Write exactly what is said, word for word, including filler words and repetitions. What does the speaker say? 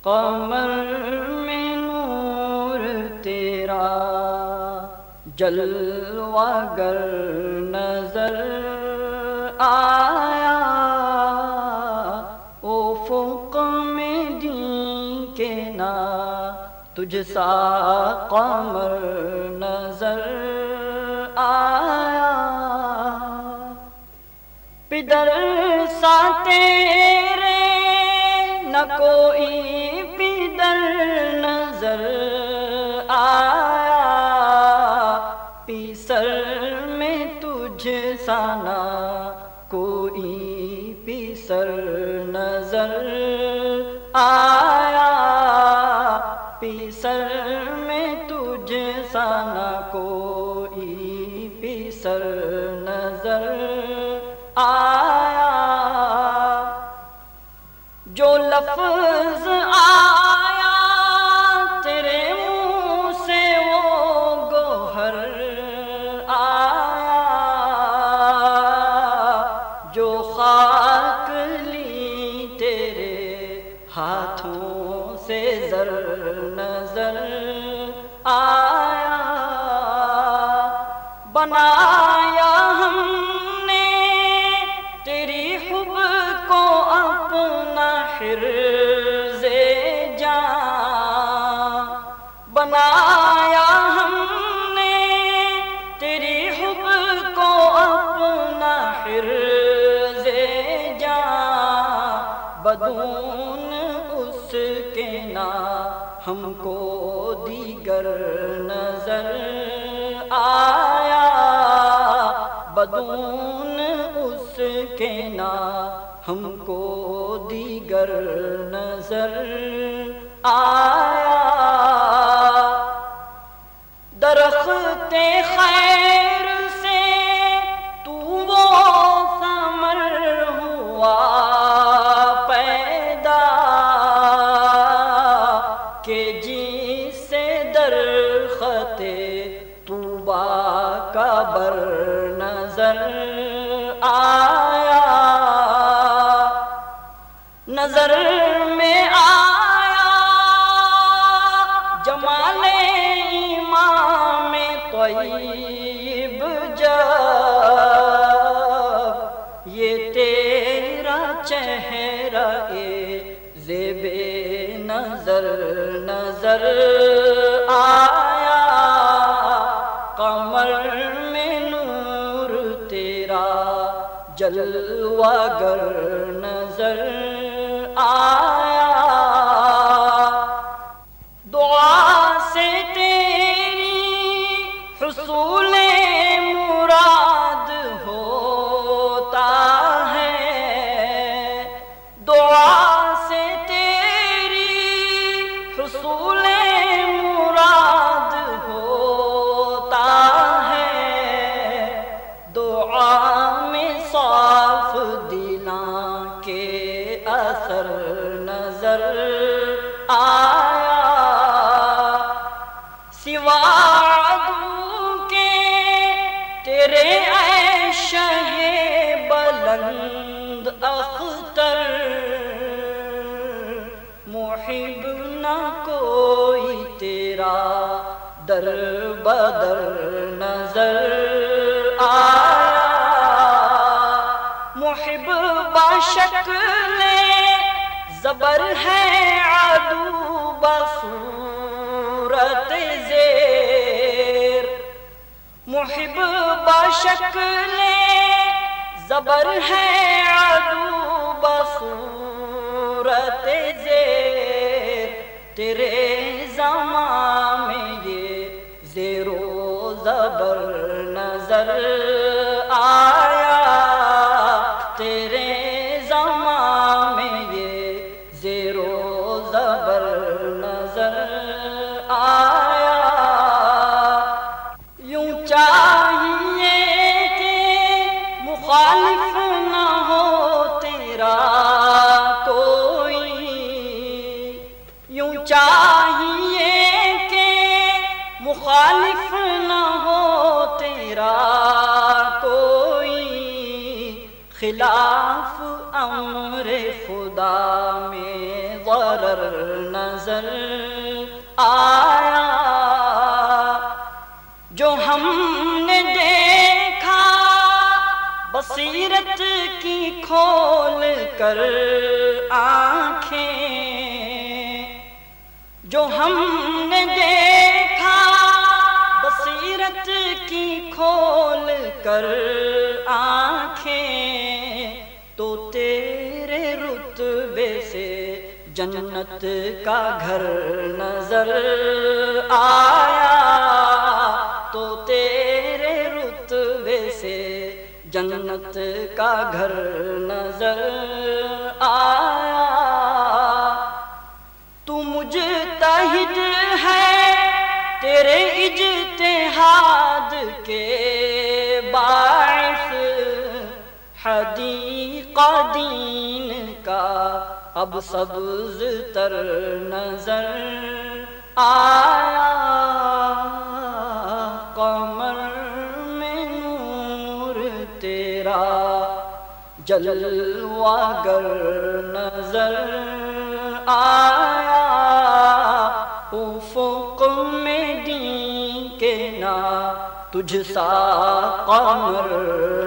قمر میں نور تیرا جلوہ گر نظر آیا، افق میں دین کے نا تجھ سا قمر نظر آیا، پدر سا تیرے نہ کوئی پدر نظر آیا، پیسر میں تجھ سا نہ کوئی پیسر نظر آیا، پیسر میں تجھ سا نہ کوئی پیسر نظر آیا، جو لفظ آیا تیرے منہ سے وہ گوہر آیا، جو خاک لی تیرے ہاتھوں سے زر نظر آیا، بنایا ہم نے تیری حب کو اپنا حرز جاں، بنایا ہم نے تیری حب کو اپنا حرز جاں، بدون اس کے نا ہم کو دیگر نظر آیا، بدون اس کے نا ہم کو دیگر نظر آیا، درخت خیر سے تو وہ ثمر ہوا پیدا کہ جس سے درخت طوبیٰ کا بر نظر آیا، نظر میں آیا جمال امام طیب جب یہ تیرا چہرہ زیب نظر نظر آیا، قمر میں نور تیرا جلوہ گر نظر آیا، دعا سے تیری حصول مراد ہوتا ہے، دعا سے تیری حصول مراد ہوتا ہے، دعا میں صاف دلاں کے اثر نظر آیا، سوا عدو کے تیرے اے شہ بلند اختر، محب نہ کوئی تیرا در بدر نظر آیا، محب بشکل زبر ہے عدو بصورت زیر، محب بشکل زبر ہے عدو بصورت زیر، تیرے زمان میں یہ زیر و زبر نظر آیا، تیرے زمان میں یہ زیر و زبر نظر آیا، یوں چاہیے کہ مخالف نہ ہو تیرا کوئی، یوں چاہیے کہ مخالف نہ ہو تیرا کوئی، خلاف امر خدا میں ضرر نظر آیا، جو ہم نے دیکھا بصیرت کی کھول کر آنکھیں، جو ہم نے دیکھا بصیرت کی کھول کر آنکھیں، تو تیرے رتبے سے جنت کا گھر نظر آیا، تو تیرے رتبے سے جنت کا گھر نظر آیا۔ تو مجتہد ہے تیرے اجتہاد کے باعث، حدیقہ دین کا اب سبز تر نظر آیا، قمر میں نور تیرا جلوہ گر نظر آیا، افق میں دین کے نا تجھ سا قمر